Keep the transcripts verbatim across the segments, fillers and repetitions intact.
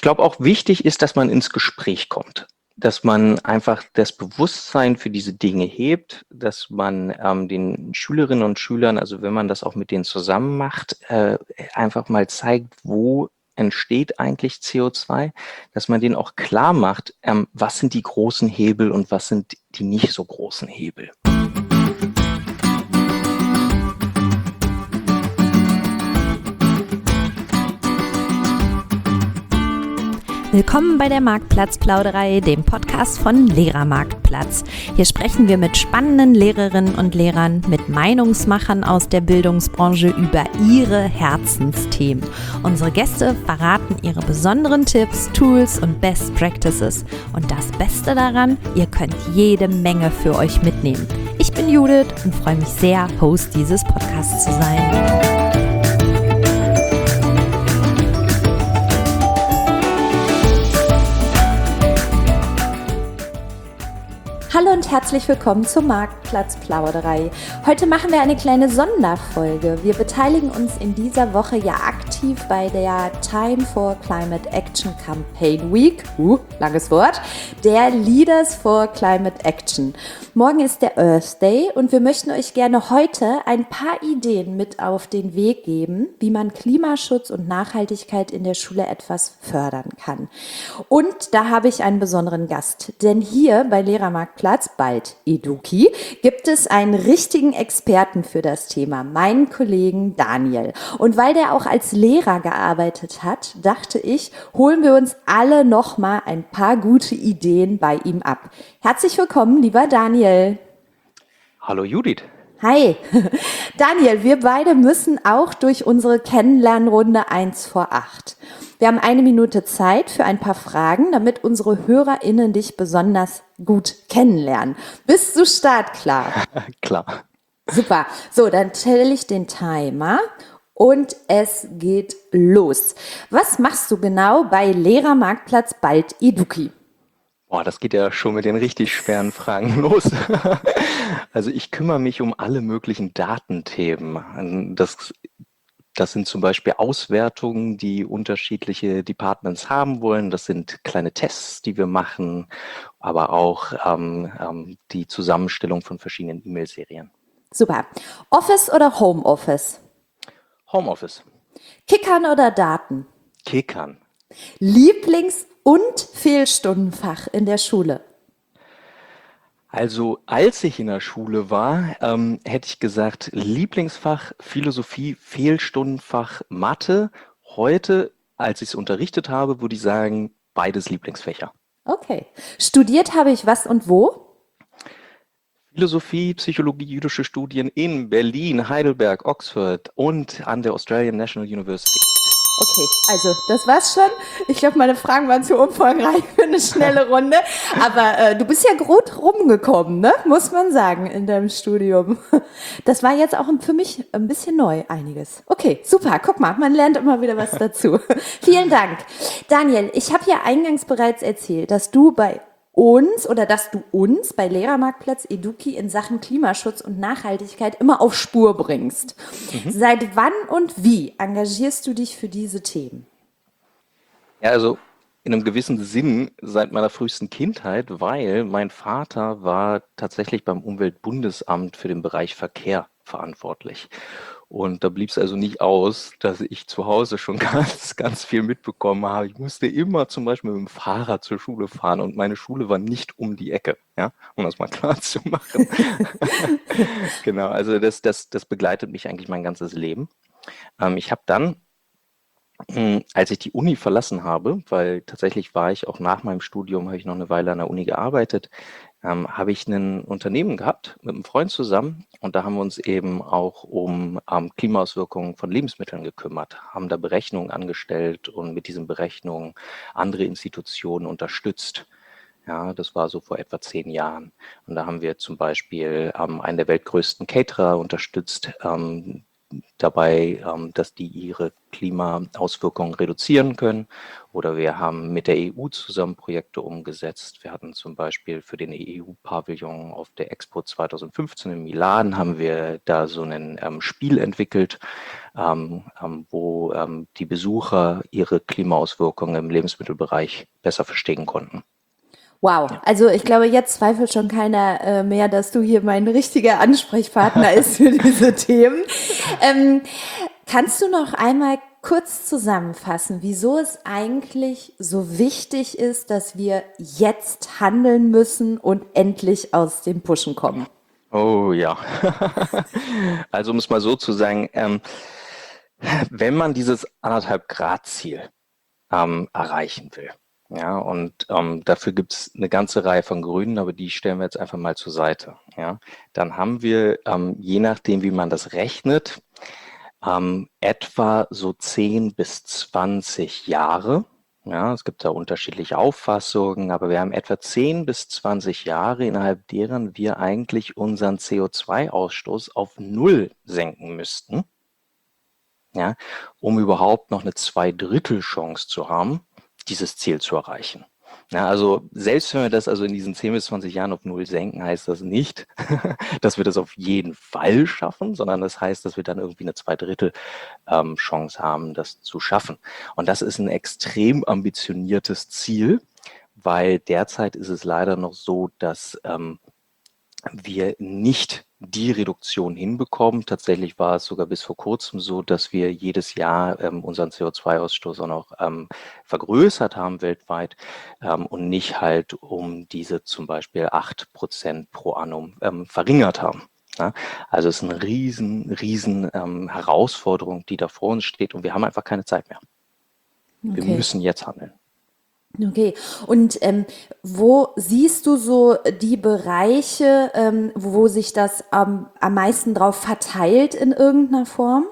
glaube auch wichtig ist, dass man ins Gespräch kommt, dass man einfach das Bewusstsein für diese Dinge hebt, dass man ähm, den Schülerinnen und Schülern, also wenn man das auch mit denen zusammen macht, äh, einfach mal zeigt, wo entsteht eigentlich C O zwei, dass man denen auch klar macht, ähm, was sind die großen Hebel und was sind die nicht so großen Hebel. Willkommen bei der Marktplatzplauderei, dem Podcast von Lehrermarktplatz. Hier sprechen wir mit spannenden Lehrerinnen und Lehrern, mit Meinungsmachern aus der Bildungsbranche über ihre Herzensthemen. Unsere Gäste verraten ihre besonderen Tipps, Tools und Best Practices. Und das Beste daran, ihr könnt jede Menge für euch mitnehmen. Ich bin Judith und freue mich sehr, Host dieses Podcasts zu sein. Hallo und herzlich willkommen zur Marktplatzplauderei. Heute machen wir eine kleine Sonderfolge. Wir beteiligen uns in dieser Woche ja aktiv bei der Time for Climate Action Campaign Week, uh, langes Wort, der Leaders for Climate Action. Morgen ist der Earth Day und wir möchten euch gerne heute ein paar Ideen mit auf den Weg geben, wie man Klimaschutz und Nachhaltigkeit in der Schule etwas fördern kann. Und da habe ich einen besonderen Gast, denn hier bei Lehrermarktplatz, bald Eduki, gibt es einen richtigen Experten für das Thema, meinen Kollegen Daniel. Und weil der auch als Lehrer gearbeitet hat, dachte ich, holen wir uns alle nochmal ein paar gute Ideen bei ihm ab. Herzlich willkommen, lieber Daniel. Hallo Judith. Hi. Daniel, wir beide müssen auch durch unsere Kennenlernrunde eins vor acht. Wir haben eine Minute Zeit für ein paar Fragen, damit unsere HörerInnen dich besonders gut kennenlernen. Bist du startklar? Klar. Super. So, dann stelle ich den Timer und es geht los. Was machst du genau bei Lehrermarktplatz bald Eduki? Boah, das geht ja schon mit den richtig schweren Fragen los. Also ich kümmere mich um alle möglichen Datenthemen. Das, das sind zum Beispiel Auswertungen, die unterschiedliche Departments haben wollen. Das sind kleine Tests, die wir machen, aber auch ähm, ähm, die Zusammenstellung von verschiedenen E-Mail-Serien. Super. Office oder Homeoffice? Homeoffice. Kickern oder Daten? Kickern. Lieblings- und Fehlstundenfach in der Schule? Also als ich in der Schule war, ähm, hätte ich gesagt, Lieblingsfach Philosophie, Fehlstundenfach Mathe. Heute, als ich es unterrichtet habe, würde ich sagen, beides Lieblingsfächer. Okay. Studiert habe ich was und wo? Philosophie, Psychologie, jüdische Studien in Berlin, Heidelberg, Oxford und an der Australian National University. Okay, also das war's schon. Ich glaube, meine Fragen waren zu umfangreich für eine schnelle Runde. Aber äh, du bist ja gut rumgekommen, ne? Muss man sagen, in deinem Studium. Das war jetzt auch für mich ein bisschen neu, einiges. Okay, super. Guck mal, man lernt immer wieder was dazu. Vielen Dank. Daniel, ich habe ja eingangs bereits erzählt, dass du bei uns oder dass du uns bei Lehrermarktplatz Eduki in Sachen Klimaschutz und Nachhaltigkeit immer auf Spur bringst. Mhm. Seit wann und wie engagierst du dich für diese Themen? Ja, also in einem gewissen Sinn seit meiner frühesten Kindheit, weil mein Vater war tatsächlich beim Umweltbundesamt für den Bereich Verkehr verantwortlich. Und da blieb es also nicht aus, dass ich zu Hause schon ganz, ganz viel mitbekommen habe. Ich musste immer zum Beispiel mit dem Fahrrad zur Schule fahren und meine Schule war nicht um die Ecke, ja, um das mal klar zu machen. Genau, also das, das, das begleitet mich eigentlich mein ganzes Leben. Ähm, ich habe dann, als ich die Uni verlassen habe, weil tatsächlich war ich auch nach meinem Studium, habe ich noch eine Weile an der Uni gearbeitet, ähm, habe ich ein Unternehmen gehabt mit einem Freund zusammen und da haben wir uns eben auch um ähm, Klimaauswirkungen von Lebensmitteln gekümmert, haben da Berechnungen angestellt und mit diesen Berechnungen andere Institutionen unterstützt. Ja, das war so vor etwa zehn Jahren. Und da haben wir zum Beispiel ähm, einen der weltgrößten Caterer unterstützt, ähm, dabei, ähm, dass die ihre Klimaauswirkungen reduzieren können. Oder wir haben mit der E U zusammen Projekte umgesetzt. Wir hatten zum Beispiel für den E U-Pavillon auf der Expo zweitausendfünfzehn in Milan haben wir da so ein ähm, Spiel entwickelt, ähm, ähm, wo ähm, die Besucher ihre Klimaauswirkungen im Lebensmittelbereich besser verstehen konnten. Wow, Ja. also ich glaube, jetzt zweifelt schon keiner äh, mehr, dass du hier mein richtiger Ansprechpartner ist für diese Themen. Ähm, kannst du noch einmal kurz zusammenfassen, wieso es eigentlich so wichtig ist, dass wir jetzt handeln müssen und endlich aus dem Pushen kommen? Oh ja. Also um es mal so zu sagen, ähm, wenn man dieses anderthalb Grad Ziel ähm, erreichen will, ja, und ähm, dafür gibt es eine ganze Reihe von Gründen, aber die stellen wir jetzt einfach mal zur Seite, ja. Dann haben wir, ähm, je nachdem, wie man das rechnet, ähm, etwa so zehn bis zwanzig Jahre. Ja, es gibt da unterschiedliche Auffassungen, aber wir haben etwa zehn bis zwanzig Jahre, innerhalb deren wir eigentlich unseren C O zwei Ausstoß auf Null senken müssten, ja, um überhaupt noch eine Zweidrittel-Chance zu haben, dieses Ziel zu erreichen. Ja, also selbst wenn wir das also in diesen zehn bis zwanzig Jahren auf Null senken, heißt das nicht, dass wir das auf jeden Fall schaffen, sondern das heißt, dass wir dann irgendwie eine Zweidrittel ähm, Chance haben, das zu schaffen. Und das ist ein extrem ambitioniertes Ziel, weil derzeit ist es leider noch so, dass ähm, wir nicht die Reduktion hinbekommen. Tatsächlich war es sogar bis vor kurzem so, dass wir jedes Jahr ähm, unseren C O zwei Ausstoß auch noch ähm, vergrößert haben weltweit ähm, und nicht halt um diese zum Beispiel acht Prozent pro annum ähm, verringert haben. Ja, also es ist eine riesen, riesen ähm, Herausforderung, die da vor uns steht und wir haben einfach keine Zeit mehr. Wir Okay. müssen jetzt handeln. Okay, und ähm, wo siehst du so die Bereiche, ähm, wo sich das am am meisten drauf verteilt in irgendeiner Form?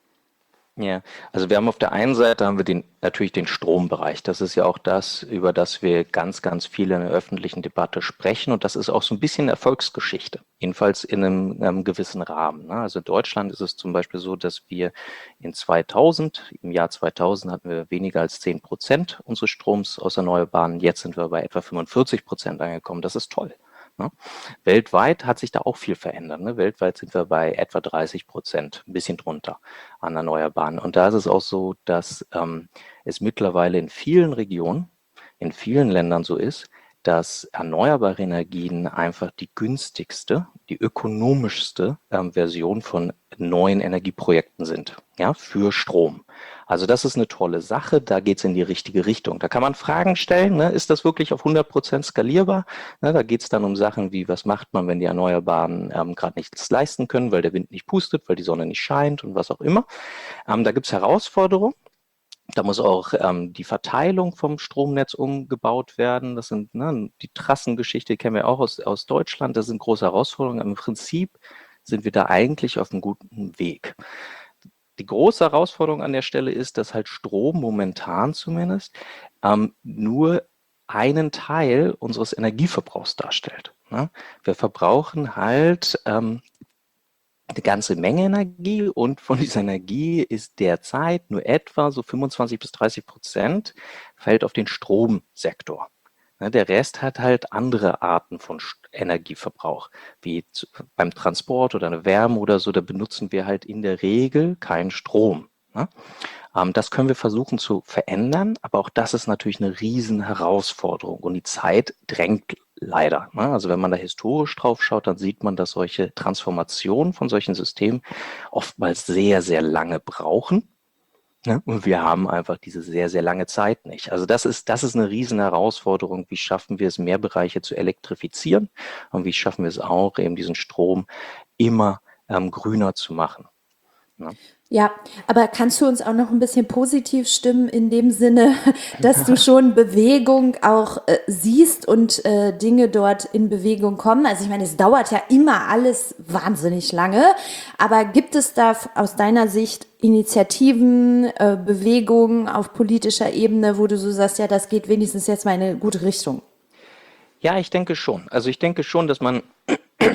Ja, also wir haben auf der einen Seite haben wir den, natürlich den Strombereich. Das ist ja auch das, über das wir ganz, ganz viel in der öffentlichen Debatte sprechen. Und das ist auch so ein bisschen Erfolgsgeschichte, jedenfalls in einem, einem gewissen Rahmen. Ne? Also in Deutschland ist es zum Beispiel so, dass wir in zweitausend, im Jahr zweitausend hatten wir weniger als zehn Prozent unseres Stroms aus Erneuerbaren. Jetzt sind wir bei etwa fünfundvierzig Prozent angekommen. Das ist toll. Ne? Weltweit hat sich da auch viel verändert. Ne? Weltweit sind wir bei etwa dreißig Prozent, ein bisschen drunter an Erneuerbaren. Und da ist es auch so, dass ähm, es mittlerweile in vielen Regionen, in vielen Ländern so ist, dass erneuerbare Energien einfach die günstigste, die ökonomischste ähm, Version von neuen Energieprojekten sind, ja, für Strom. Also das ist eine tolle Sache, da geht es in die richtige Richtung. Da kann man Fragen stellen, ne? Ist das wirklich auf hundert Prozent skalierbar? Ne, da geht es dann um Sachen wie, was macht man, wenn die Erneuerbaren ähm, gerade nichts leisten können, weil der Wind nicht pustet, weil die Sonne nicht scheint und was auch immer. Ähm, da gibt es Herausforderungen. Da muss auch ähm, die Verteilung vom Stromnetz umgebaut werden. Das sind ne, die Trassengeschichte, die kennen wir auch aus, aus Deutschland. Das sind große Herausforderungen. Im Prinzip sind wir da eigentlich auf einem guten Weg. Die große Herausforderung an der Stelle ist, dass halt Strom momentan zumindest ähm, nur einen Teil unseres Energieverbrauchs darstellt. Ne? Wir verbrauchen halt ähm, eine ganze Menge Energie und von dieser Energie ist derzeit nur etwa so fünfundzwanzig bis dreißig Prozent fällt auf den Stromsektor. Ne, der Rest hat halt andere Arten von Energieverbrauch, wie zu, beim Transport oder eine Wärme oder so, da benutzen wir halt in der Regel keinen Strom. Ne? Ähm, das können wir versuchen zu verändern, aber auch das ist natürlich eine riesen Herausforderung und die Zeit drängt leider. Ne? Also wenn man da historisch drauf schaut, dann sieht man, dass solche Transformationen von solchen Systemen oftmals sehr, sehr lange brauchen. Ne? Und wir haben einfach diese sehr, sehr lange Zeit nicht. Also das ist, das ist eine riesen Herausforderung. Wie schaffen wir es, mehr Bereiche zu elektrifizieren? Und wie schaffen wir es auch, eben diesen Strom immer ähm, grüner zu machen? Ne? Ja, aber kannst du uns auch noch ein bisschen positiv stimmen in dem Sinne, dass du schon Bewegung auch äh, siehst und äh, Dinge dort in Bewegung kommen? Also ich meine, es dauert ja immer alles wahnsinnig lange, aber gibt es da f- aus deiner Sicht Initiativen, äh, Bewegungen auf politischer Ebene, wo du so sagst, ja, das geht wenigstens jetzt mal in eine gute Richtung? Ja, ich denke schon. Also ich denke schon, dass man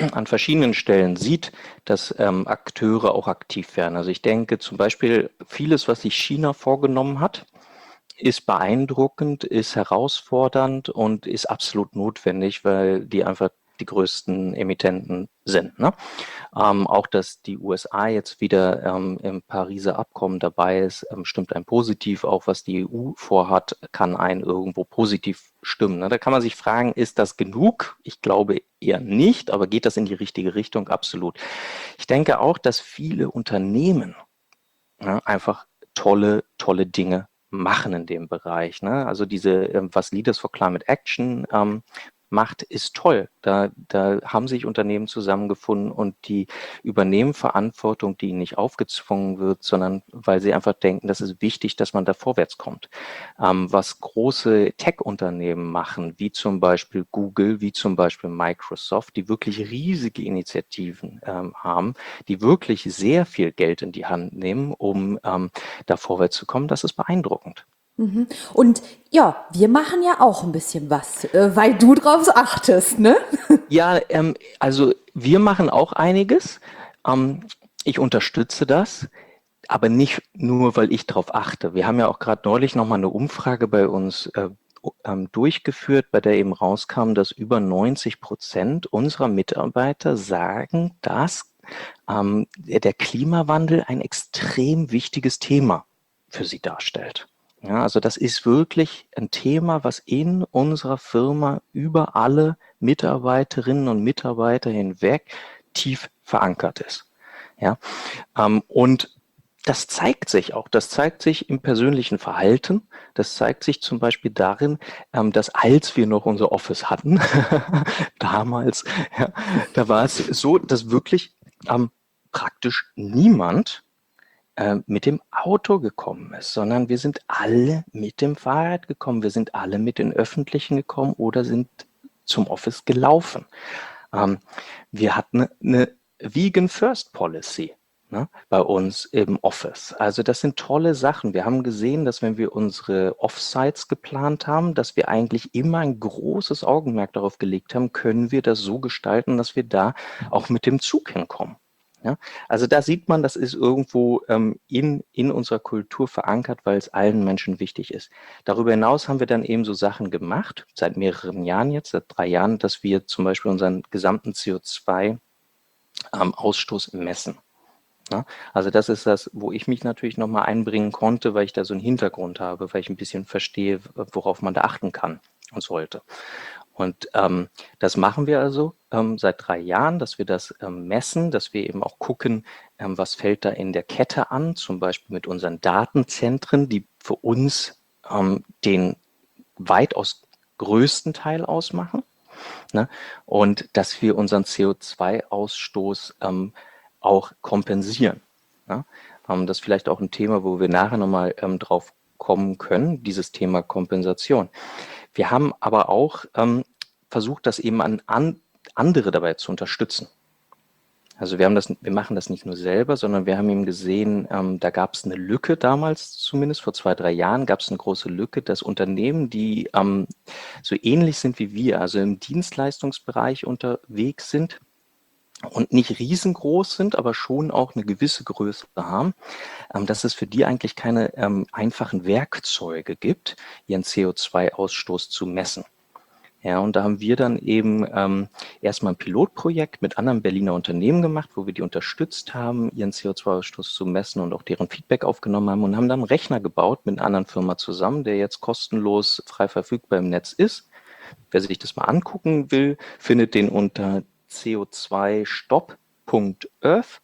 an verschiedenen Stellen sieht, dass ähm, Akteure auch aktiv werden. Also ich denke zum Beispiel, vieles, was sich China vorgenommen hat, ist beeindruckend, ist herausfordernd und ist absolut notwendig, weil die einfach die größten Emittenten sind. Ne? Ähm, auch, dass die U S A jetzt wieder ähm, im Pariser Abkommen dabei ist, ähm, stimmt ein positiv. Auch was die E U vorhat, kann einen irgendwo positiv stimmen. Ne? Da kann man sich fragen, ist das genug? Ich glaube eher nicht, aber geht das in die richtige Richtung? Absolut. Ich denke auch, dass viele Unternehmen, ja, einfach tolle, tolle Dinge machen in dem Bereich. Ne? Also diese, ähm, was Leaders for Climate Action ähm, macht, ist toll. Da, da haben sich Unternehmen zusammengefunden und die übernehmen Verantwortung, die ihnen nicht aufgezwungen wird, sondern weil sie einfach denken, das ist wichtig, dass man da vorwärts kommt. Ähm, was große Tech-Unternehmen machen, wie zum Beispiel Google, wie zum Beispiel Microsoft, die wirklich riesige Initiativen ähm, haben, die wirklich sehr viel Geld in die Hand nehmen, um ähm, da vorwärts zu kommen, das ist beeindruckend. Mhm. Und ja, wir machen ja auch ein bisschen was, äh, weil du drauf achtest, ne? Ja, ähm, also wir machen auch einiges. Ähm, ich unterstütze das, aber nicht nur, weil ich darauf achte. Wir haben ja auch gerade neulich nochmal eine Umfrage bei uns äh, ähm, durchgeführt, bei der eben rauskam, dass über neunzig Prozent unserer Mitarbeiter sagen, dass ähm, der Klimawandel ein extrem wichtiges Thema für sie darstellt. Ja, also das ist wirklich ein Thema, was in unserer Firma über alle Mitarbeiterinnen und Mitarbeiter hinweg tief verankert ist. Ja, ähm, und das zeigt sich auch. Das zeigt sich im persönlichen Verhalten. Das zeigt sich zum Beispiel darin, ähm, dass als wir noch unser Office hatten, damals, ja, da war es so, dass wirklich ähm, praktisch niemand äh, mit dem Auto gekommen ist, sondern wir sind alle mit dem Fahrrad gekommen. Wir sind alle mit den Öffentlichen gekommen oder sind zum Office gelaufen. Ähm, wir hatten eine Vegan First Policy, ne, bei uns im Office. Also das sind tolle Sachen. Wir haben gesehen, dass wenn wir unsere Offsites geplant haben, dass wir eigentlich immer ein großes Augenmerk darauf gelegt haben, können wir das so gestalten, dass wir da auch mit dem Zug hinkommen. Ja, also da sieht man, das ist irgendwo ähm, in, in unserer Kultur verankert, weil es allen Menschen wichtig ist. Darüber hinaus haben wir dann eben so Sachen gemacht, seit mehreren Jahren jetzt, seit drei Jahren, dass wir zum Beispiel unseren gesamten C O zwei Ausstoß messen. Ja, also das ist das, wo ich mich natürlich nochmal einbringen konnte, weil ich da so einen Hintergrund habe, weil ich ein bisschen verstehe, worauf man da achten kann und sollte. Und ähm, das machen wir also ähm, seit drei Jahren, dass wir das ähm, messen, dass wir eben auch gucken, ähm, was fällt da in der Kette an, zum Beispiel mit unseren Datenzentren, die für uns ähm, den weitaus größten Teil ausmachen. Ne? Und dass wir unseren C O zwei Ausstoß ähm, auch kompensieren. Ne? Ähm, das ist vielleicht auch ein Thema, wo wir nachher nochmal ähm, drauf kommen können, dieses Thema Kompensation. Wir haben aber auch ähm, versucht, das eben an, an andere dabei zu unterstützen. Also wir haben das, wir machen das nicht nur selber, sondern wir haben eben gesehen, ähm, da gab es eine Lücke damals, zumindest vor zwei, drei Jahren gab es eine große Lücke, dass Unternehmen, die ähm, so ähnlich sind wie wir, also im Dienstleistungsbereich unterwegs sind und nicht riesengroß sind, aber schon auch eine gewisse Größe haben, ähm, dass es für die eigentlich keine ähm, einfachen Werkzeuge gibt, ihren C O zwei Ausstoß zu messen. Ja, und da haben wir dann eben ähm, erstmal ein Pilotprojekt mit anderen Berliner Unternehmen gemacht, wo wir die unterstützt haben, ihren C O zwei Ausstoß zu messen und auch deren Feedback aufgenommen haben und haben dann einen Rechner gebaut mit einer anderen Firma zusammen, der jetzt kostenlos frei verfügbar im Netz ist. Wer sich das mal angucken will, findet den unter C O zwei Stopp Punkt earth.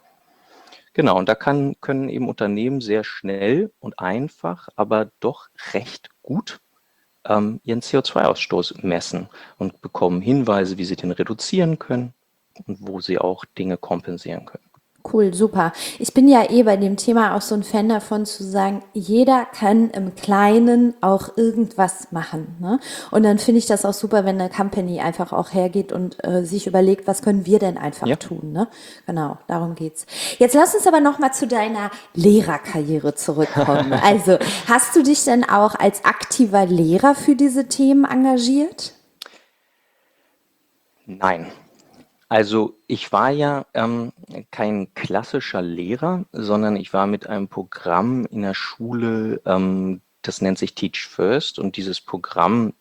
Genau, und da kann, können eben Unternehmen sehr schnell und einfach, aber doch recht gut ähm, ihren C O zwei Ausstoß messen und bekommen Hinweise, wie sie den reduzieren können und wo sie auch Dinge kompensieren können. Cool, super. Ich bin ja eh bei dem Thema auch so ein Fan davon zu sagen, jeder kann im Kleinen auch irgendwas machen. Ne? Und dann finde ich das auch super, wenn eine Company einfach auch hergeht und äh, sich überlegt, was können wir denn einfach Ja. tun. Ne? Genau, darum geht's. Jetzt lass uns aber noch mal zu deiner Lehrerkarriere zurückkommen. Also, hast du dich denn auch als aktiver Lehrer für diese Themen engagiert? Nein. Also ich war ja ähm, kein klassischer Lehrer, sondern ich war mit einem Programm in der Schule, ähm, das nennt sich Teach First und dieses Programm,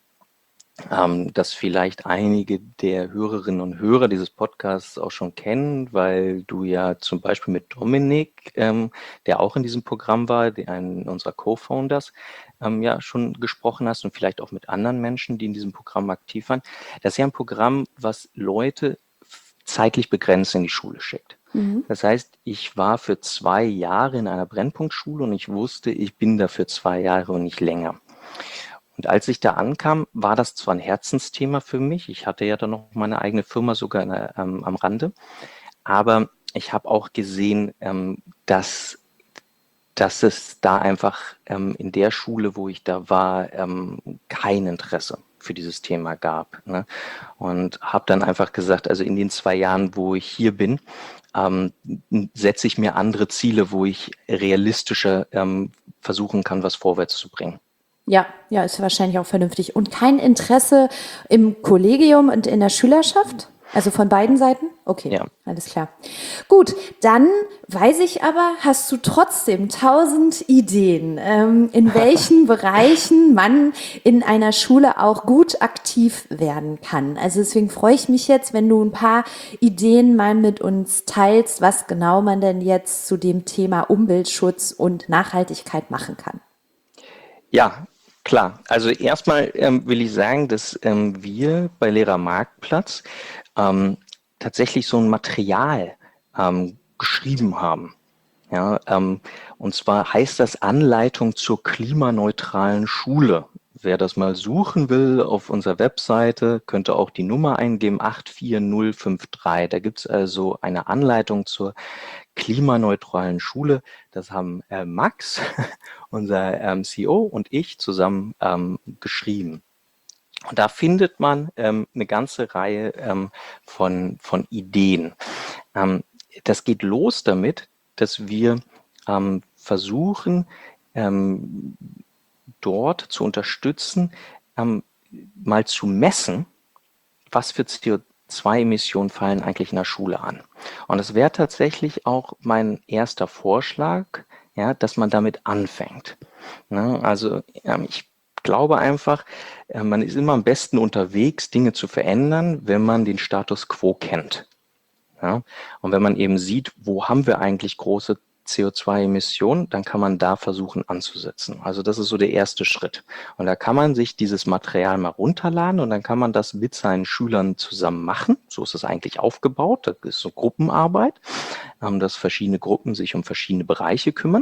ähm, das vielleicht einige der Hörerinnen und Hörer dieses Podcasts auch schon kennen, weil du ja zum Beispiel mit Dominik, ähm, der auch in diesem Programm war, der einen unserer Co-Founders, ähm, ja schon gesprochen hast und vielleicht auch mit anderen Menschen, die in diesem Programm aktiv waren. Das ist ja ein Programm, was Leute f- zeitlich begrenzt in die Schule schickt. Mhm. Das heißt, ich war für zwei Jahre in einer Brennpunktschule und ich wusste, ich bin da für zwei Jahre und nicht länger. Und als ich da ankam, war das zwar ein Herzensthema für mich. Ich hatte ja dann noch meine eigene Firma sogar in der, ähm, am Rande. Aber ich habe auch gesehen, ähm, dass, dass es da einfach ähm, in der Schule, wo ich da war, ähm, kein Interesse für dieses Thema gab. Ne? Und habe dann einfach gesagt, also in den zwei Jahren, wo ich hier bin, ähm, setze ich mir andere Ziele, wo ich realistischer ähm, versuchen kann, was vorwärts zu bringen. Ja, ja, ist wahrscheinlich auch vernünftig. Und kein Interesse im Kollegium und in der Schülerschaft? Also von beiden Seiten? Okay, Ja. alles klar. Gut, dann weiß ich aber, hast du trotzdem tausend Ideen, ähm, in welchen Bereichen man in einer Schule auch gut aktiv werden kann. Also deswegen freue ich mich jetzt, wenn du ein paar Ideen mal mit uns teilst, was genau man denn jetzt zu dem Thema Umweltschutz und Nachhaltigkeit machen kann. Ja, klar. Also erstmal ähm, will ich sagen, dass ähm, wir bei Lehrer Marktplatz ähm, tatsächlich so ein Material ähm, geschrieben haben. Ja, ähm, und zwar heißt das Anleitung zur klimaneutralen Schule. Wer das mal suchen will auf unserer Webseite, könnte auch die Nummer eingeben, acht vier null fünf drei. Da gibt es also eine Anleitung zur klimaneutralen Schule. Das haben äh, Max, unser ähm, C E O, und ich zusammen ähm, geschrieben. Und da findet man ähm, eine ganze Reihe ähm, von, von Ideen. Ähm, das geht los damit, dass wir ähm, versuchen, ähm, dort zu unterstützen, ähm, mal zu messen, was für C O zwei Emissionen fallen eigentlich in der Schule an. Und das wäre tatsächlich auch mein erster Vorschlag, ja, dass man damit anfängt. Ne? Also ähm, ich glaube einfach, äh, man ist immer am besten unterwegs, Dinge zu verändern, wenn man den Status quo kennt. Ja? Und wenn man eben sieht, wo haben wir eigentlich große C O zwei Emissionen, dann kann man da versuchen anzusetzen. Also das ist so der erste Schritt. Und da kann man sich dieses Material mal runterladen und dann kann man das mit seinen Schülern zusammen machen. So ist es eigentlich aufgebaut. Das ist so Gruppenarbeit, ähm, dass verschiedene Gruppen sich um verschiedene Bereiche kümmern.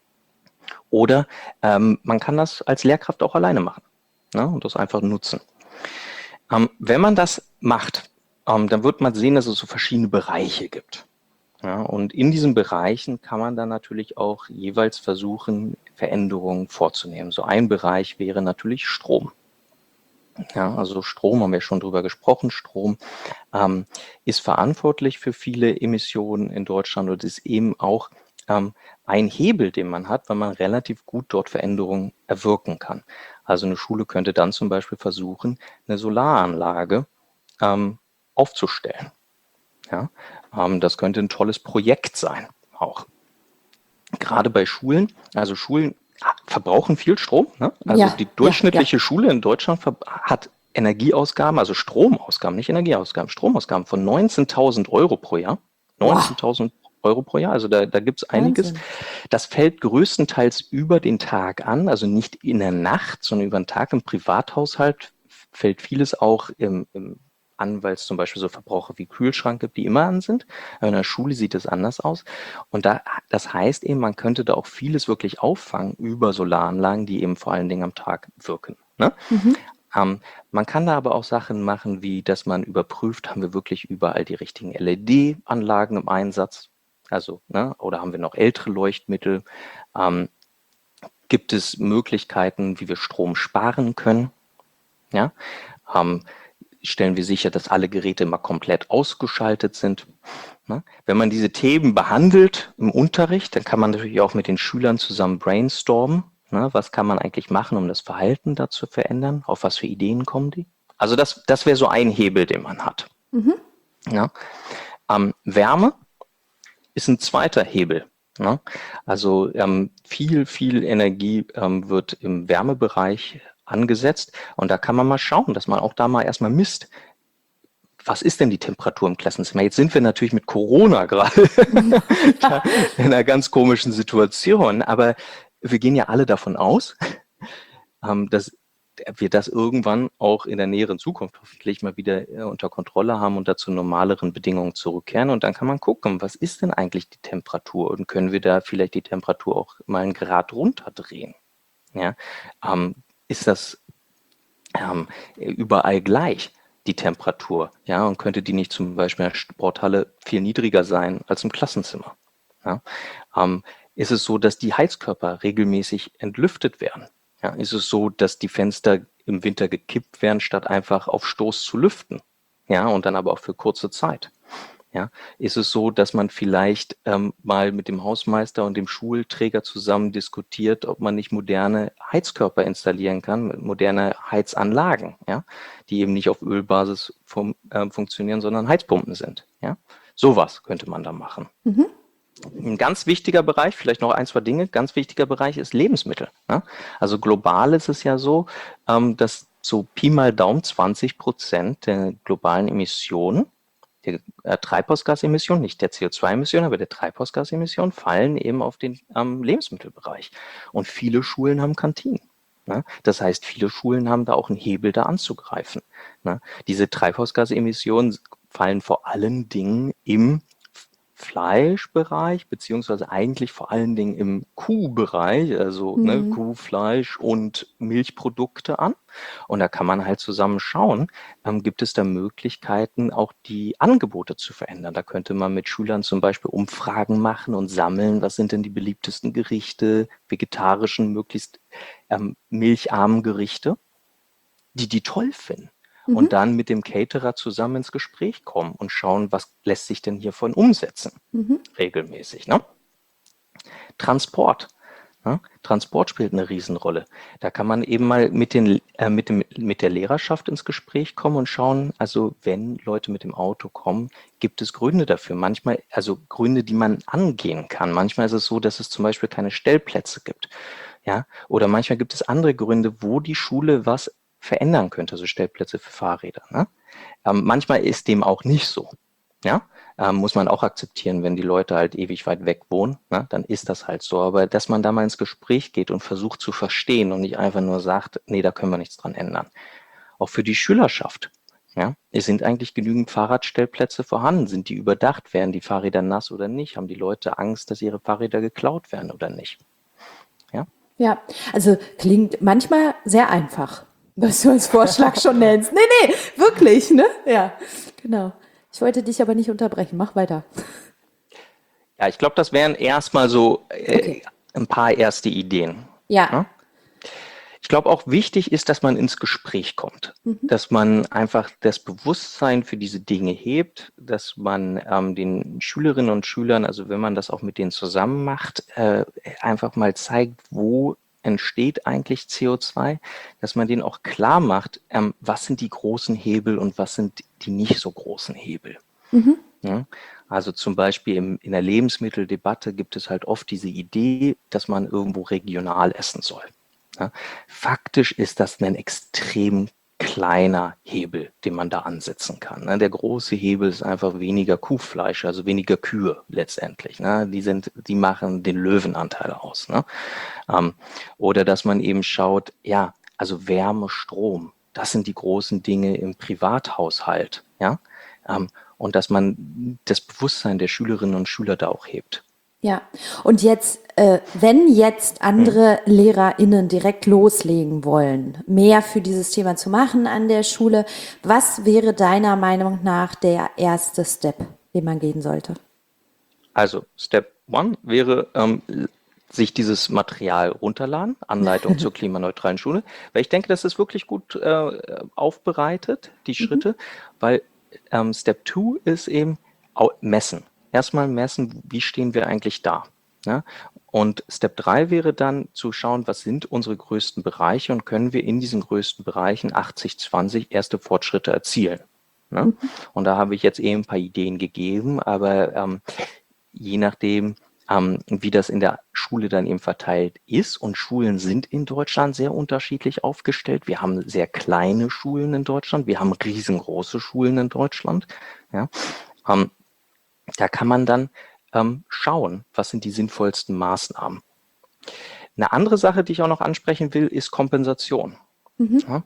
Oder ähm, man kann das als Lehrkraft auch alleine machen, ne, und das einfach nutzen. Ähm, wenn man das macht, ähm, dann wird man sehen, dass es so verschiedene Bereiche gibt. Ja, und in diesen Bereichen kann man dann natürlich auch jeweils versuchen, Veränderungen vorzunehmen. So ein Bereich wäre natürlich Strom. Ja, also Strom haben wir schon drüber gesprochen. Strom ähm, ist verantwortlich für viele Emissionen in Deutschland und ist eben auch ähm, ein Hebel, den man hat, weil man relativ gut dort Veränderungen erwirken kann. Also eine Schule könnte dann zum Beispiel versuchen, eine Solaranlage ähm, aufzustellen. Ja, ähm, das könnte ein tolles Projekt sein, auch. Gerade bei Schulen, also Schulen verbrauchen viel Strom. Ne? Also Ja, die ja, ja. durchschnittliche Schule in Deutschland hat Energieausgaben, also Stromausgaben, nicht Energieausgaben, Stromausgaben von neunzehntausend Euro pro Jahr. Boah, neunzehntausend Euro pro Jahr, also da, da gibt es einiges. Wahnsinn. Das fällt größtenteils über den Tag an, also nicht in der Nacht, sondern über den Tag. Im Privathaushalt fällt vieles auch im, im an, weil es zum Beispiel so Verbraucher wie Kühlschrank gibt, die immer an sind. In der Schule sieht es anders aus. Und da, das heißt eben, man könnte da auch vieles wirklich auffangen über Solaranlagen, die eben vor allen Dingen am Tag wirken. Ne? Mhm. Ähm, man kann da aber auch Sachen machen, wie dass man überprüft, haben wir wirklich überall die richtigen L E D-Anlagen im Einsatz? Also, ne, oder haben wir noch ältere Leuchtmittel? Ähm, gibt es Möglichkeiten, wie wir Strom sparen können? Ja, ähm, stellen wir sicher, dass alle Geräte immer komplett ausgeschaltet sind. Ne? Wenn man diese Themen behandelt im Unterricht, dann kann man natürlich auch mit den Schülern zusammen brainstormen. Ne? Was kann man eigentlich machen, um das Verhalten da zu verändern? Auf was für Ideen kommen die? Also das, das wäre so ein Hebel, den man hat. Mhm. Ja? Ähm, Wärme ist ein zweiter Hebel. Ne? Also ähm, viel, viel Energie ähm, wird im Wärmebereich angesetzt und da kann man mal schauen, dass man auch da mal erstmal misst, was ist denn die Temperatur im Klassenzimmer? Jetzt sind wir natürlich mit Corona gerade Ja. in einer ganz komischen Situation, aber wir gehen ja alle davon aus, ähm, dass wir das irgendwann auch in der näheren Zukunft hoffentlich mal wieder äh, unter Kontrolle haben und dazu normaleren Bedingungen zurückkehren. Und dann kann man gucken, was ist denn eigentlich die Temperatur und können wir da vielleicht die Temperatur auch mal einen Grad runterdrehen? Ja? Ähm, ist das ähm, überall gleich, die Temperatur? Ja? Und könnte die nicht zum Beispiel in der Sporthalle viel niedriger sein als im Klassenzimmer? Ja? Ähm, ist es so, dass die Heizkörper regelmäßig entlüftet werden? Ja, ist es so, dass die Fenster im Winter gekippt werden, statt einfach auf Stoß zu lüften? Ja, und dann aber auch für kurze Zeit. Ja, ist es so, dass man vielleicht ähm, mal mit dem Hausmeister und dem Schulträger zusammen diskutiert, ob man nicht moderne Heizkörper installieren kann, moderne Heizanlagen, ja, die eben nicht auf Ölbasis fun äh, funktionieren, sondern Heizpumpen sind. Ja, sowas könnte man da machen. Mhm. Ein ganz wichtiger Bereich, vielleicht noch ein, zwei Dinge, ganz wichtiger Bereich ist Lebensmittel. Ne? Also global ist es ja so, ähm, dass so Pi mal Daumen zwanzig Prozent der globalen Emissionen, der äh, Treibhausgasemissionen, nicht der C O zwei Emissionen, aber der Treibhausgasemissionen, fallen eben auf den ähm, Lebensmittelbereich. Und viele Schulen haben Kantinen. Ne? Das heißt, viele Schulen haben da auch einen Hebel, da anzugreifen. Ne? Diese Treibhausgasemissionen fallen vor allen Dingen im Fleischbereich, beziehungsweise eigentlich vor allen Dingen im Kuhbereich, also ne, Mhm. Kuhfleisch und Milchprodukte an. Und da kann man halt zusammen schauen, ähm, gibt es da Möglichkeiten, auch die Angebote zu verändern. Da könnte man mit Schülern zum Beispiel Umfragen machen und sammeln, was sind denn die beliebtesten Gerichte, vegetarischen, möglichst ähm, milcharmen Gerichte, die die toll finden. Mhm. Und dann mit dem Caterer zusammen ins Gespräch kommen und schauen, was lässt sich denn hiervon umsetzen, Mhm. regelmäßig. Ne? Transport. Ne? Transport spielt eine Riesenrolle. Da kann man eben mal mit, den, äh, mit, dem, mit der Lehrerschaft ins Gespräch kommen und schauen, also wenn Leute mit dem Auto kommen, gibt es Gründe dafür. Manchmal, also Gründe, die man angehen kann. Manchmal ist es so, dass es zum Beispiel keine Stellplätze gibt. Ja? Oder manchmal gibt es andere Gründe, wo die Schule was verändern könnte, also Stellplätze für Fahrräder. Ne? Ähm, manchmal ist dem auch nicht so. Ja, ähm, muss man auch akzeptieren, wenn die Leute halt ewig weit weg wohnen, ne? Dann ist das halt so. Aber dass man da mal ins Gespräch geht und versucht zu verstehen und nicht einfach nur sagt, nee, da können wir nichts dran ändern. Auch für die Schülerschaft. Ja, es sind eigentlich genügend Fahrradstellplätze vorhanden. Sind die überdacht? Werden die Fahrräder nass oder nicht? Haben die Leute Angst, dass ihre Fahrräder geklaut werden oder nicht? Ja, Ja, also klingt manchmal sehr einfach, was du als Vorschlag schon nennst. Nee, nee, wirklich, ne? Ja, genau. Ich wollte dich aber nicht unterbrechen. Mach weiter. ja, ich glaube, das wären erstmal so Okay. äh, ein paar erste Ideen. Ja. Ne? Ich glaube auch wichtig ist, dass man ins Gespräch kommt, Mhm. dass man einfach das Bewusstsein für diese Dinge hebt, dass man ähm, den Schülerinnen und Schülern, also wenn man das auch mit denen zusammen macht, äh, einfach mal zeigt, wo entsteht eigentlich C O zwei, dass man denen auch klar macht, ähm, was sind die großen Hebel und was sind die nicht so großen Hebel. Mhm. Ja? Also zum Beispiel im, in der Lebensmitteldebatte gibt es halt oft diese Idee, dass man irgendwo regional essen soll. Ja, faktisch ist das ein extrem kleiner Hebel, den man da ansetzen kann. Ne? Der große Hebel ist einfach weniger Kuhfleisch, also weniger Kühe letztendlich. Ne? Die sind, die machen den Löwenanteil aus. Ne? Ähm, oder dass man eben schaut, ja, also Wärme, Strom, das sind die großen Dinge im Privathaushalt. Ja? Ähm, und dass man das Bewusstsein der Schülerinnen und Schüler da auch hebt. Ja, und jetzt, äh, wenn jetzt Hm? andere LehrerInnen direkt loslegen wollen, mehr für dieses Thema zu machen an der Schule, was wäre deiner Meinung nach der erste Step, den man gehen sollte? Also Step One wäre, ähm, sich dieses Material runterladen, Anleitung zur klimaneutralen Schule, weil ich denke, das ist wirklich gut äh, aufbereitet, die Mhm. Schritte, weil ähm, Step Two ist eben au- messen. Erstmal messen, wie stehen wir eigentlich da. Ja? Und Step drei wäre dann zu schauen, was sind unsere größten Bereiche und können wir in diesen größten Bereichen achtzig zwanzig erste Fortschritte erzielen. Ne? Und da habe ich jetzt eben ein paar Ideen gegeben, aber ähm, je nachdem, ähm, wie das in der Schule dann eben verteilt ist, und Schulen sind in Deutschland sehr unterschiedlich aufgestellt. Wir haben sehr kleine Schulen in Deutschland, wir haben riesengroße Schulen in Deutschland. Ja? Ähm, da kann man dann ähm, schauen, was sind die sinnvollsten Maßnahmen. Eine andere Sache, die ich auch noch ansprechen will, ist Kompensation. Mhm. Ja?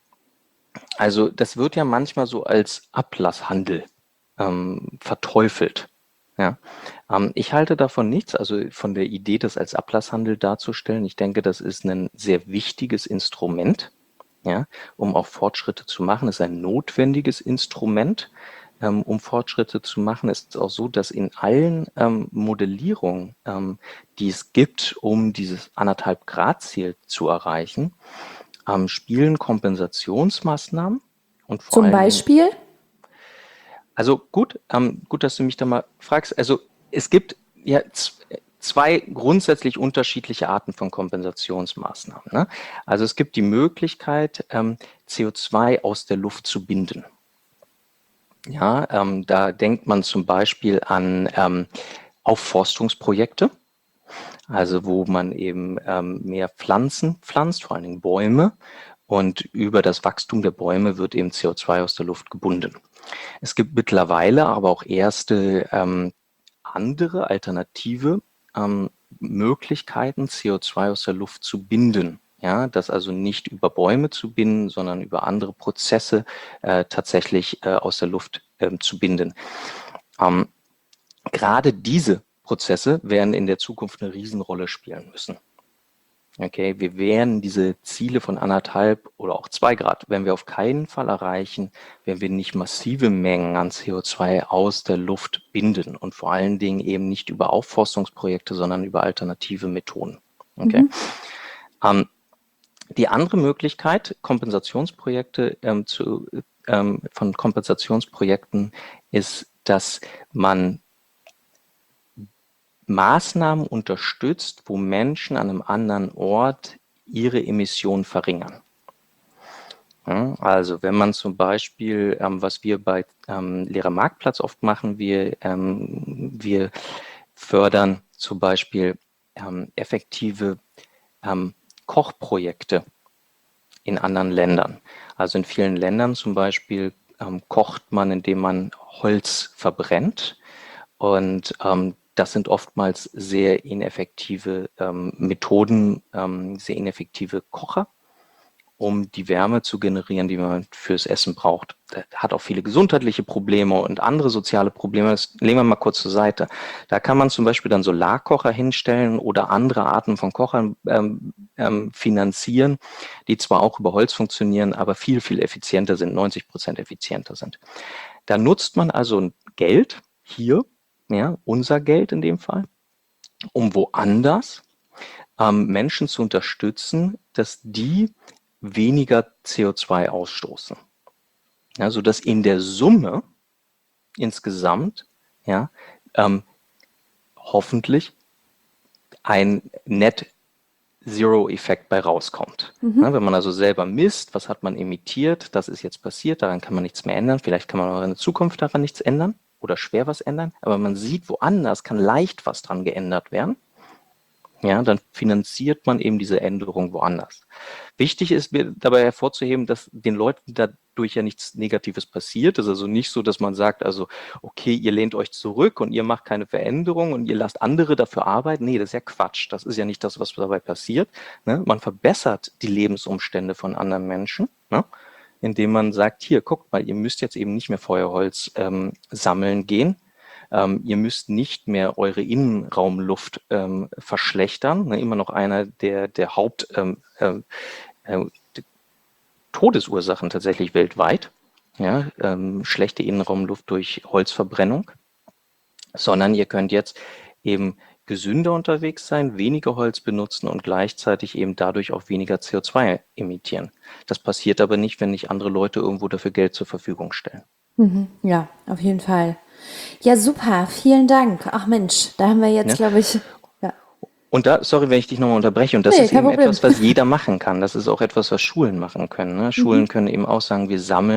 Also das wird ja manchmal so als Ablasshandel ähm, verteufelt. Ja, ähm, ich halte davon nichts, also von der Idee, das als Ablasshandel darzustellen. Ich denke, das ist ein sehr wichtiges Instrument, ja, um auch Fortschritte zu machen. Es ist ein notwendiges Instrument, ähm, um Fortschritte zu machen. Es ist auch so, dass in allen ähm, Modellierungen, ähm, die es gibt, um dieses anderthalb Grad Ziel zu erreichen, ähm, spielen Kompensationsmaßnahmen und vor Zum allen Dingen, Beispiel? also gut, ähm, gut, dass du mich da mal fragst. Also es gibt ja z- zwei grundsätzlich unterschiedliche Arten von Kompensationsmaßnahmen. Ne? Also es gibt die Möglichkeit, ähm, C O zwei aus der Luft zu binden. Ja, ähm, da denkt man zum Beispiel an ähm, Aufforstungsprojekte, also wo man eben ähm, mehr Pflanzen pflanzt, vor allen Dingen Bäume, und über das Wachstum der Bäume wird eben C O zwei aus der Luft gebunden. Es gibt mittlerweile aber auch erste ähm, andere alternative ähm, Möglichkeiten, C O zwei aus der Luft zu binden. Ja, das also nicht über Bäume zu binden, sondern über andere Prozesse äh, tatsächlich äh, aus der Luft ähm, zu binden. Ähm, Gerade diese Prozesse werden in der Zukunft eine Riesenrolle spielen müssen. Okay, wir werden diese Ziele von anderthalb oder auch zwei Grad, werden wir auf keinen Fall erreichen, wenn wir nicht massive Mengen an C O zwei aus der Luft binden, und vor allen Dingen eben nicht über Aufforstungsprojekte, sondern über alternative Methoden. Okay. Mhm. Ähm, die andere Möglichkeit, Kompensationsprojekte ähm, zu, ähm, von Kompensationsprojekten, ist, dass man Maßnahmen unterstützt, wo Menschen an einem anderen Ort ihre Emissionen verringern. Ja, also wenn man zum Beispiel, ähm, was wir bei ähm, Leerer Marktplatz oft machen, wir, ähm, wir fördern zum Beispiel ähm, effektive ähm, Kochprojekte in anderen Ländern. Also in vielen Ländern zum Beispiel ähm, kocht man, indem man Holz verbrennt, und ähm, das sind oftmals sehr ineffektive ähm, Methoden, ähm, sehr ineffektive Kocher, um die Wärme zu generieren, die man fürs Essen braucht. Das hat auch viele gesundheitliche Probleme und andere soziale Probleme. Das legen wir mal kurz zur Seite. Da kann man zum Beispiel dann Solarkocher hinstellen oder andere Arten von Kochern ähm, ähm, finanzieren, die zwar auch über Holz funktionieren, aber viel, viel effizienter sind, neunzig Prozent effizienter sind. Da nutzt man also Geld, hier, ja, unser Geld in dem Fall, um woanders ähm, Menschen zu unterstützen, dass die weniger C O zwei ausstoßen. Ja, sodass in der Summe insgesamt, ja, ähm, hoffentlich ein Net Zero-Effekt bei rauskommt. Mhm. Ja, wenn man also selber misst, was hat man emittiert, das ist jetzt passiert, daran kann man nichts mehr ändern, vielleicht kann man auch in der Zukunft daran nichts ändern oder schwer was ändern, aber man sieht, woanders kann leicht was dran geändert werden. Ja, dann finanziert man eben diese Änderung woanders. Wichtig ist mir dabei hervorzuheben, dass den Leuten dadurch ja nichts Negatives passiert. Es ist also nicht so, dass man sagt, also, okay, ihr lehnt euch zurück und ihr macht keine Veränderung und ihr lasst andere dafür arbeiten. Nee, das ist ja Quatsch. Das ist ja nicht das, was dabei passiert. Ne? Man verbessert die Lebensumstände von anderen Menschen, ne? Indem man sagt, hier, guckt mal, ihr müsst jetzt eben nicht mehr Feuerholz ähm, sammeln gehen. Ähm, ihr müsst nicht mehr eure Innenraumluft ähm, verschlechtern. Ne? Immer noch einer der, der Haupt ähm, ähm, äh, Todesursachen tatsächlich weltweit. Ja? Ähm, schlechte Innenraumluft durch Holzverbrennung. Sondern ihr könnt jetzt eben gesünder unterwegs sein, weniger Holz benutzen und gleichzeitig eben dadurch auch weniger C O zwei emittieren. Das passiert aber nicht, wenn nicht andere Leute irgendwo dafür Geld zur Verfügung stellen. Mhm. Ja, auf jeden Fall. Ja, super. Vielen Dank. Ach Mensch, da haben wir jetzt, Ne? glaube ich, ja. Und da, sorry, wenn ich dich nochmal unterbreche, und das Nee, ist kein eben Problem. etwas, was jeder machen kann. Das ist auch etwas, was Schulen machen können. Ne? Mhm. Schulen können eben auch sagen, wir sammeln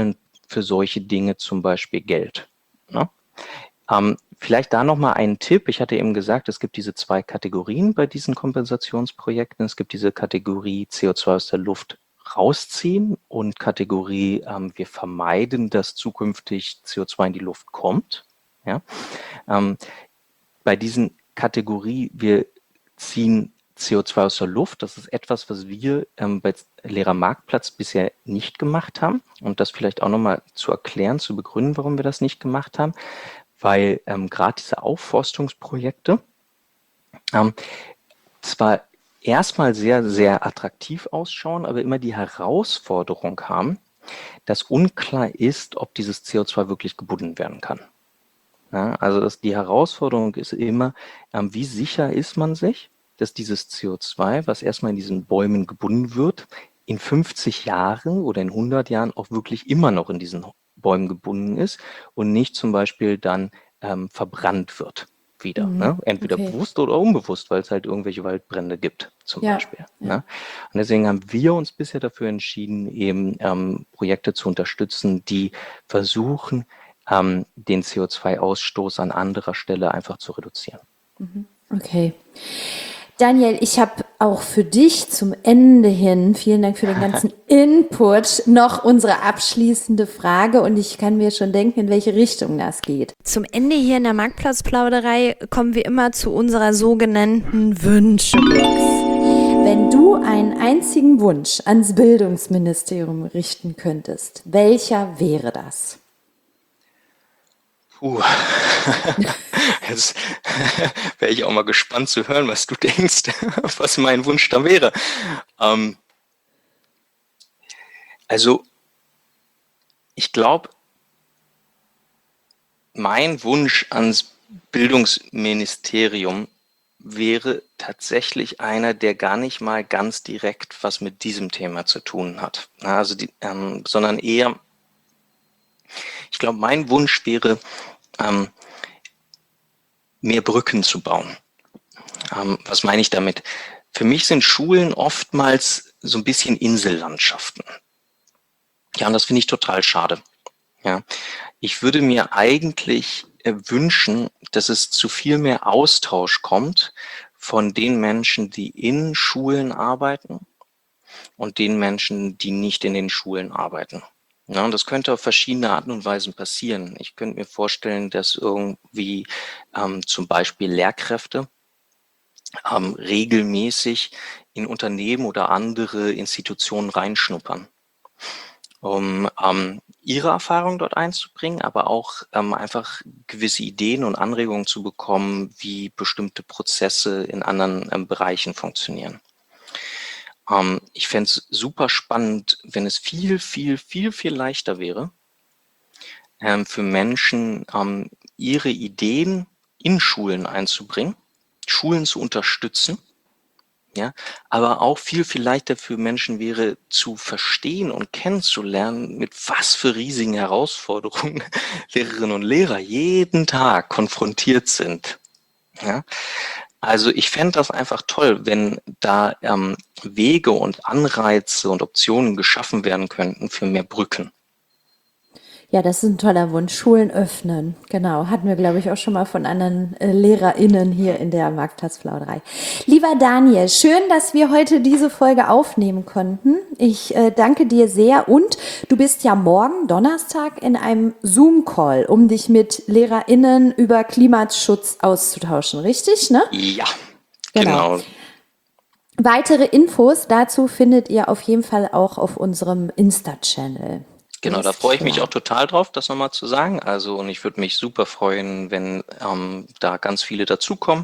für solche Dinge zum Beispiel Geld. Ne? Ähm, vielleicht da nochmal ein Tipp. Ich hatte eben gesagt, es gibt diese zwei Kategorien bei diesen Kompensationsprojekten. Es gibt diese Kategorie C O zwei aus der Luft rausziehen und Kategorie, ähm, wir vermeiden, dass zukünftig C O zwei in die Luft kommt. Ja? Ähm, bei diesen Kategorie, wir ziehen C O zwei aus der Luft, das ist etwas, was wir ähm, bei Lehrermarktplatz bisher nicht gemacht haben. Und das vielleicht auch nochmal zu erklären, zu begründen, warum wir das nicht gemacht haben. Weil ähm, gerade diese Aufforstungsprojekte ähm, zwar erstmal sehr, sehr attraktiv ausschauen, aber immer die Herausforderung haben, dass unklar ist, ob dieses C O zwei wirklich gebunden werden kann. Ja, also das, die Herausforderung ist immer, ähm, wie sicher ist man sich, dass dieses C O zwei, was erstmal in diesen Bäumen gebunden wird, in fünfzig Jahren oder in hundert Jahren auch wirklich immer noch in diesen Bäumen gebunden ist und nicht zum Beispiel dann ähm, verbrannt wird wieder. Mhm, Ne? Entweder okay. bewusst oder unbewusst, weil es halt irgendwelche Waldbrände gibt zum Ja, Beispiel. ja. Ne? Und deswegen haben wir uns bisher dafür entschieden, eben ähm, Projekte zu unterstützen, die versuchen, ähm, den C O zwei Ausstoß an anderer Stelle einfach zu reduzieren. Okay. Daniel, ich habe auch für dich zum Ende hin, vielen Dank für den ganzen Input, noch unsere abschließende Frage und ich kann mir schon denken, in welche Richtung das geht. Zum Ende hier in der Marktplatzplauderei kommen wir immer zu unserer sogenannten Wünschebox. Wenn du einen einzigen Wunsch ans Bildungsministerium richten könntest, welcher wäre das? Puh. Jetzt wäre ich auch mal gespannt zu hören, was du denkst, was mein Wunsch da wäre. Ähm, also, ich glaube, mein Wunsch ans Bildungsministerium wäre tatsächlich einer, der gar nicht mal ganz direkt was mit diesem Thema zu tun hat. Also die, ähm, sondern eher, ich glaube, mein Wunsch wäre, ähm, mehr Brücken zu bauen. Ähm, was meine ich damit? Für mich sind Schulen oftmals so ein bisschen Insellandschaften. Ja, und das finde ich total schade. Ja, ich würde mir eigentlich äh, wünschen, dass es zu viel mehr Austausch kommt von den Menschen, die in Schulen arbeiten und den Menschen, die nicht in den Schulen arbeiten. Ja, und das könnte auf verschiedene Arten und Weisen passieren. Ich könnte mir vorstellen, dass irgendwie ähm, zum Beispiel Lehrkräfte ähm, regelmäßig in Unternehmen oder andere Institutionen reinschnuppern, um ähm, ihre Erfahrung dort einzubringen, aber auch ähm, einfach gewisse Ideen und Anregungen zu bekommen, wie bestimmte Prozesse in anderen ähm, Bereichen funktionieren. Ähm, ich fände es super spannend, wenn es viel, viel, viel, viel leichter wäre, ähm, für Menschen ähm, ihre Ideen in Schulen einzubringen, Schulen zu unterstützen, ja, aber auch viel, viel leichter für Menschen wäre, zu verstehen und kennenzulernen, mit was für riesigen Herausforderungen Lehrerinnen und Lehrer jeden Tag konfrontiert sind. Ja. Also ich fände das einfach toll, wenn da ähm, Wege und Anreize und Optionen geschaffen werden könnten für mehr Brücken. Ja, das ist ein toller Wunsch. Schulen öffnen. Genau. Hatten wir, glaube ich, auch schon mal von anderen äh, LehrerInnen hier in der Marktplatzplauderei. Lieber Daniel, schön, dass wir heute diese Folge aufnehmen konnten. Ich äh, danke dir sehr und du bist ja morgen Donnerstag in einem Zoom-Call, um dich mit LehrerInnen über Klimaschutz auszutauschen. Richtig, ne? Ja, Genau. genau. Weitere Infos dazu findet ihr auf jeden Fall auch auf unserem Insta-Channel. Genau, da Ist freue ich mich klar. auch total drauf, das nochmal zu sagen. Also, und ich würde mich super freuen, wenn ähm, da ganz viele dazukommen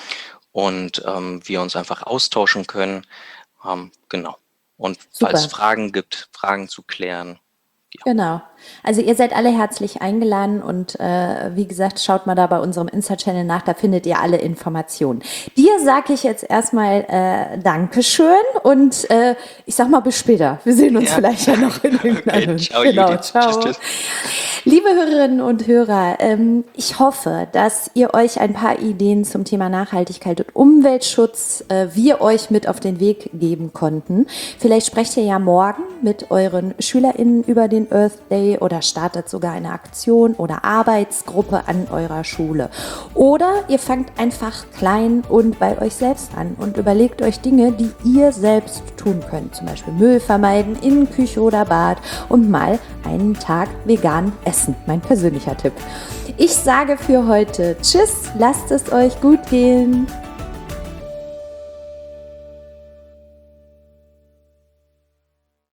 und ähm, wir uns einfach austauschen können. Ähm, genau. Und falls es Super. Fragen gibt, Fragen zu klären. Genau. Also ihr seid alle herzlich eingeladen und äh, wie gesagt, schaut mal da bei unserem Insta-Channel nach, da findet ihr alle Informationen. Dir sage ich jetzt erstmal äh, Dankeschön und äh, ich sag mal bis später. Wir sehen uns Ja. vielleicht ja noch in irgendeinem. Okay, ciao, Genau, Judith. ciao. Tschüss, tschüss. Liebe Hörerinnen und Hörer, ähm, ich hoffe, dass ihr euch ein paar Ideen zum Thema Nachhaltigkeit und Umweltschutz, äh, wir euch mit auf den Weg geben konnten. Vielleicht sprecht ihr ja morgen mit euren SchülerInnen über den den Earth Day oder startet sogar eine Aktion oder Arbeitsgruppe an eurer Schule. Oder ihr fangt einfach klein und bei euch selbst an und überlegt euch Dinge, die ihr selbst tun könnt. Zum Beispiel Müll vermeiden in Küche oder Bad und mal einen Tag vegan essen. Mein persönlicher Tipp. Ich sage für heute Tschüss, lasst es euch gut gehen.